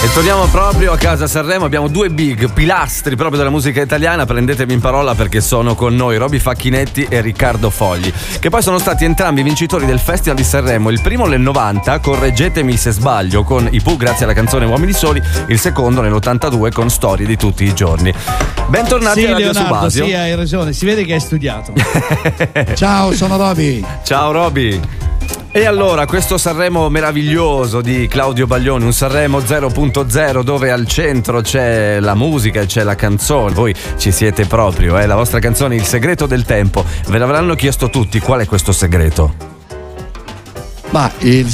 E torniamo proprio a casa Sanremo, abbiamo due big pilastri proprio della musica italiana, prendetemi in parola perché sono con noi Roby Facchinetti e Riccardo Fogli, che poi sono stati entrambi vincitori del Festival di Sanremo, il primo nel 90, correggetemi se sbaglio, con i Pooh grazie alla canzone Uomini Soli, il secondo nell'82 con Storie di tutti i giorni. Bentornati a Radio Subasio. Sì, hai ragione, si vede che hai studiato. Ciao, sono Roby. Ciao Roby. E allora, questo Sanremo meraviglioso di Claudio Baglioni, un Sanremo 0.0 dove al centro c'è la musica e c'è la canzone. Voi ci siete proprio, la vostra canzone Il segreto del tempo. Ve l'avranno chiesto tutti, qual è questo segreto? Ma il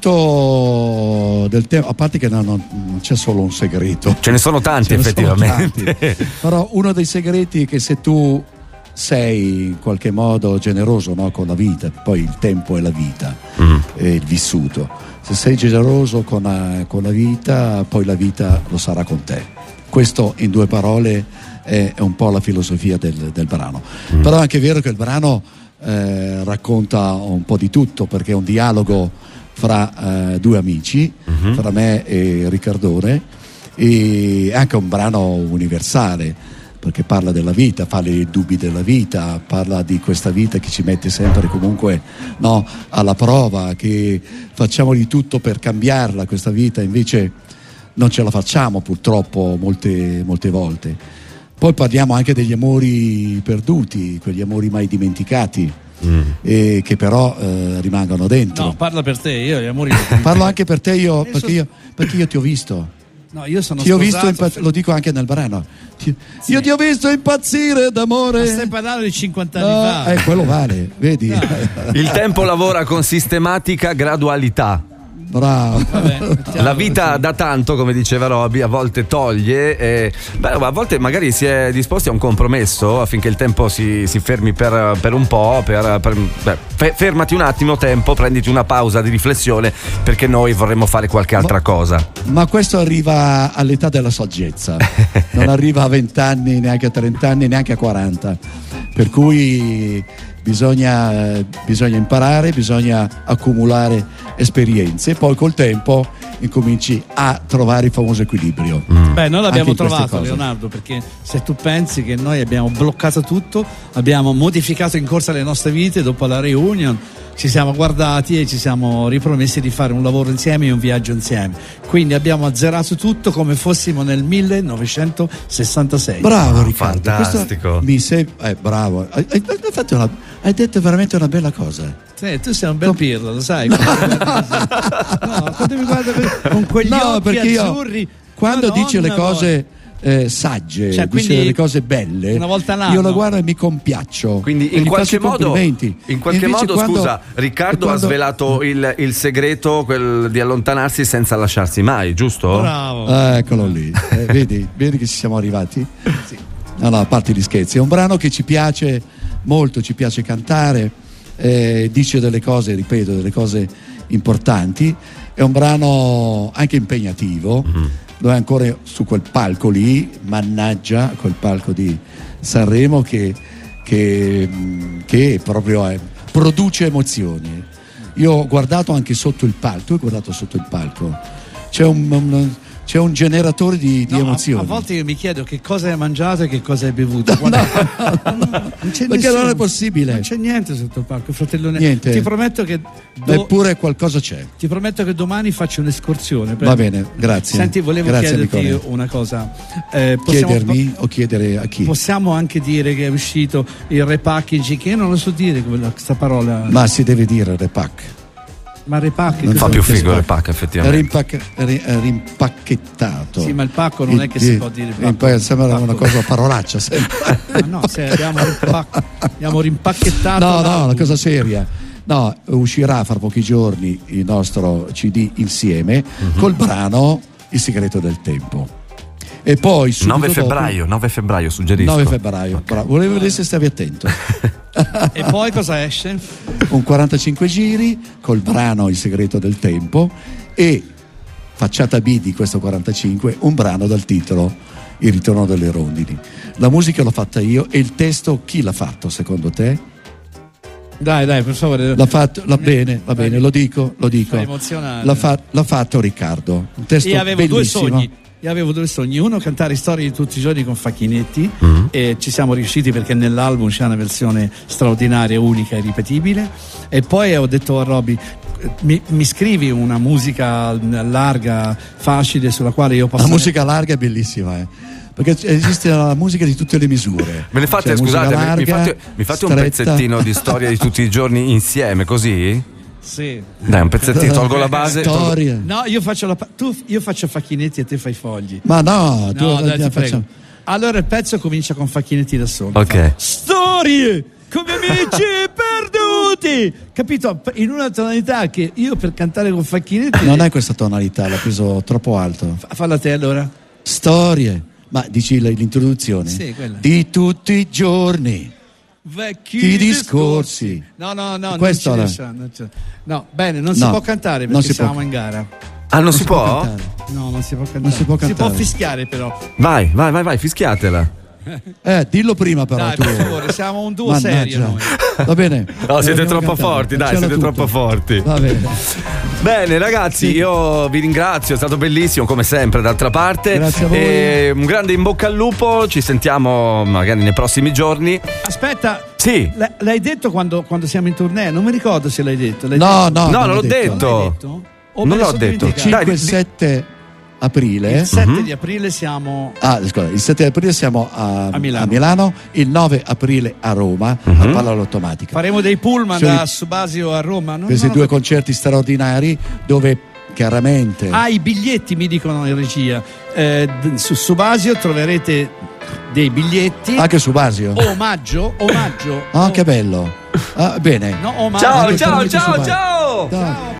segreto del tempo, a parte che non c'è solo un segreto. Ce ne sono tanti effettivamente. Tanti. Però uno dei segreti è che se tu sei in qualche modo generoso, no, con la vita, poi il tempo è la vita, è il vissuto. Se sei generoso con la vita, poi la vita lo sarà con te. Questo in due parole è un po' la filosofia del brano. Però è anche vero che il brano racconta un po' di tutto, perché è un dialogo fra due amici, fra me e Riccardone, e anche un brano universale, perché parla della vita, parla dei dubbi della vita, parla di questa vita che ci mette sempre comunque, no, alla prova, che facciamo di tutto per cambiarla questa vita, invece non ce la facciamo purtroppo molte volte. Poi parliamo anche degli amori perduti, quegli amori mai dimenticati, e che però rimangono dentro. No, parla per te, io gli amori parlo anche per te, perché io ti ho visto. No, io sono ti ho sposato, visto lo dico anche nel brano. Io ti ho visto impazzire d'amore. Ma stai parlando di 50 anni fa. Quello vale, vedi? No. Il tempo lavora con sistematica gradualità. Bravo. Vabbè, la vita dà tanto, come diceva Roby, a volte toglie a volte magari si è disposti a un compromesso affinché il tempo si fermi per un po', fermati un attimo tempo, prenditi una pausa di riflessione perché noi vorremmo fare qualche altra cosa. Ma questo arriva all'età della saggezza, non arriva a 20 anni, neanche a 30 anni, neanche a 40, per cui bisogna imparare, bisogna accumulare esperienze, poi col tempo incominci a trovare il famoso equilibrio. Beh, noi l'abbiamo trovato, Leonardo, perché se tu pensi che noi abbiamo bloccato tutto, abbiamo modificato in corsa le nostre vite, dopo la reunion ci siamo guardati e ci siamo ripromessi di fare un lavoro insieme e un viaggio insieme, quindi abbiamo azzerato tutto come fossimo nel 1966. Bravo Riccardo, fantastico. Bravo, hai detto veramente una bella cosa. Sì, tu sei un bel pirla, lo sai. Quando mi guarda con quegli occhi azzurri, quando dice le cose sagge, cioè, dice delle cose belle, una volta l'anno io lo guardo e mi compiaccio. Quindi in qualche modo, scusa, Riccardo ha svelato il segreto, quel di allontanarsi senza lasciarsi mai, giusto? Bravo. Eccolo lì. Vedi che ci siamo arrivati? Sì. No, a parte gli scherzi, è un brano che ci piace molto, ci piace cantare, dice delle cose, ripeto, delle cose importanti. È un brano anche impegnativo, dove ancora su quel palco lì, mannaggia, quel palco di Sanremo che proprio produce emozioni. Io ho guardato anche sotto il palco, tu hai guardato sotto il palco, c'è un generatore di emozioni. A volte io mi chiedo che cosa hai mangiato e che cosa hai bevuto. Non c'è perché non è possibile. Non c'è niente sotto il palco, fratello. Niente. Ti prometto che eppure qualcosa c'è. Ti prometto che domani faccio un'escursione. Va bene, grazie. Senti, volevo chiederti una cosa. Chiedermi o chiedere a chi? Possiamo anche dire che è uscito il repackaging, che io non lo so dire questa parola. Ma si deve dire repack. Ma repack non fa più figo il pack, effettivamente. Rimpacchettato. Sì, ma il pacco non è che si può dire. Sembra una cosa parolaccia sempre. Ma no, se abbiamo rimpacchettato. No, una cosa seria. No, uscirà fra pochi giorni il nostro CD insieme col brano Il segreto del tempo. E poi 9 febbraio suggerisco. 9 febbraio, okay. Bravo. Volevo vedere se stavi attento. E poi cosa esce? Un 45 giri col brano Il segreto del tempo e facciata B di questo 45 un brano dal titolo Il ritorno delle rondini. La musica l'ho fatta io e il testo chi l'ha fatto secondo te? Dai, per favore. L'ha fatto, bene, lo dico. Emozionante. L'ha fatto Riccardo. Un testo Io avevo bellissimo. due sogni. Uno, cantare Storie di tutti i giorni con Facchinetti, e ci siamo riusciti perché nell'album c'è una versione straordinaria, unica e ripetibile. E poi ho detto a Robby: mi scrivi una musica larga, facile, sulla quale io posso. La musica larga è bellissima, perché esiste la musica di tutte le misure. Me ne fate, scusate, larga, mi fate un pezzettino di Storia di tutti i giorni insieme, così? Sì. Dai, un pezzettino, tolgo la base. Storia. No, io faccio Facchinetti e te fai Fogli. Ma no, ti prego. Allora il pezzo comincia con Facchinetti da solo. Ok. Storie come amici perduti, capito? In una tonalità che io per cantare con Facchinetti non è questa tonalità, l'ha preso troppo alto. Falla te allora. Storie, ma dici l'introduzione? Sì, quella. Di tutti i giorni. Vecchi discorsi. No, questo non si può cantare perché siamo in gara. Ah, non si può? No, non si può cantare. Non si può cantare. Si può fischiare però. Vai, fischiatela. Dillo prima però. Dai, tu. per favore, siamo un duo serio noi. Va bene. No, siete troppo forti, dai, siete troppo forti. Va bene. Bene ragazzi, io vi ringrazio, è stato bellissimo come sempre d'altra parte. Grazie a voi. E un grande in bocca al lupo, ci sentiamo magari nei prossimi giorni. Aspetta. Sì. L'hai detto quando siamo in tournée? Non mi ricordo se l'hai detto. No, non l'ho detto. Non l'hai detto? Non l'ho detto. 5-7 aprile. Il 7 di aprile siamo. Il 7 aprile siamo a Milano, il 9 aprile a Roma, a Palla Automatica. Faremo dei pullman da Subasio a Roma. Questi due concerti straordinari dove chiaramente. I biglietti mi dicono in regia. Su Subasio troverete dei biglietti. Anche Subasio. Omaggio. Che bello. Bene. No, omaggio. Ciao. Ciao.